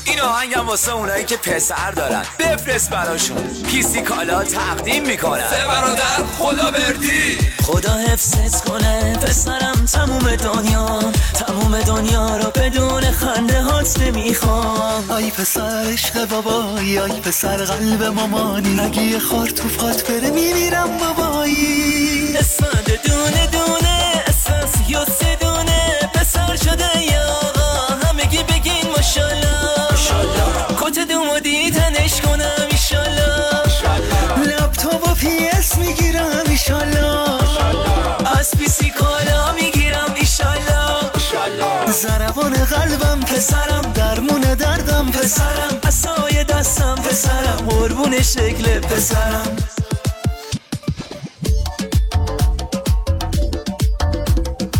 این آهنگم واسه اونایی که پسر دارن، بفرست براشون، پیسی کالا تقدیم میکنن. سه برادر خدا بردی، خدا حفظت کنه پسرم، تموم دنیا رو بدون خنده هات نمیخوام. آی پسر عشق بابایی، آی پسر قلب مامانی، اگه یه خار تو پات بره میمیرم بابایی. اسفند دونه دونه اساسی و سه دونه پسر شده یا آقا، همگی بگین ماشالله. کت دومو دیدنش کنم ایشالله، لپتاپ و پی اس میگیرم ایشالله، از پیسی کالا میگیرم ایشالله. ضربان قلبم پسرم، درمون دردم پسرم، عصای دستم پسرم، قربون شکل پسرم.